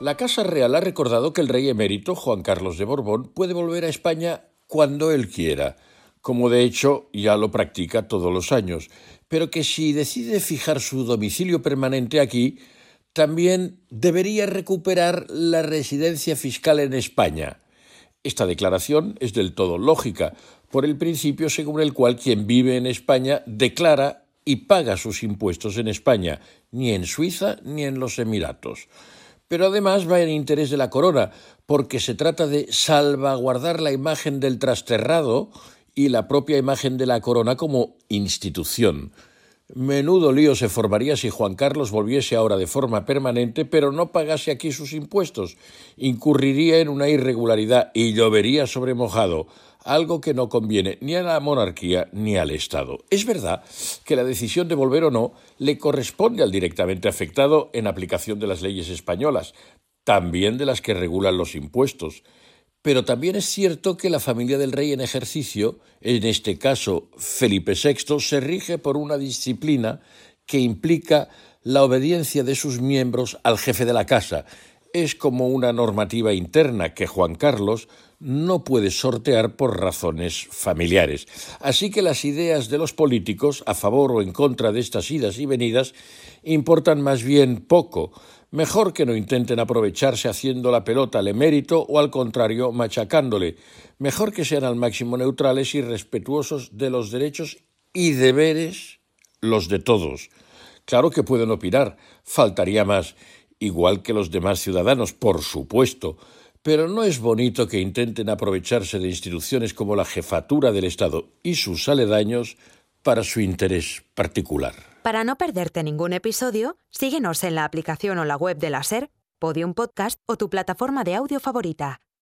La Casa Real ha recordado que el rey emérito, Juan Carlos de Borbón, puede volver a España cuando él quiera, como de hecho ya lo practica todos los años, pero que si decide fijar su domicilio permanente aquí, también debería recuperar la residencia fiscal en España. Esta declaración es del todo lógica, por el principio según el cual quien vive en España declara y paga sus impuestos en España, ni en Suiza ni en los Emiratos. Pero además va en interés de la corona, porque se trata de salvaguardar la imagen del trasterrado y la propia imagen de la corona como institución. Menudo lío se formaría si Juan Carlos volviese ahora de forma permanente, pero no pagase aquí sus impuestos. Incurriría en una irregularidad y llovería sobre mojado, algo que no conviene ni a la monarquía ni al Estado. Es verdad que la decisión de volver o no le corresponde al directamente afectado en aplicación de las leyes españolas, también de las que regulan los impuestos. Pero también es cierto que la familia del rey en ejercicio, en este caso Felipe VI, se rige por una disciplina que implica la obediencia de sus miembros al jefe de la casa. Es como una normativa interna que Juan Carlos no puede sortear por razones familiares. Así que las ideas de los políticos, a favor o en contra de estas idas y venidas, importan más bien poco. Mejor que no intenten aprovecharse haciendo la pelota al emérito o al contrario machacándole. Mejor que sean al máximo neutrales y respetuosos de los derechos y deberes, los de todos. Claro que pueden opinar, faltaría más, igual que los demás ciudadanos, por supuesto, pero no es bonito que intenten aprovecharse de instituciones como la jefatura del Estado y sus aledaños para su interés particular. Para no perderte ningún episodio, síguenos en la aplicación o la web de la SER, Podium Podcast o tu plataforma de audio favorita.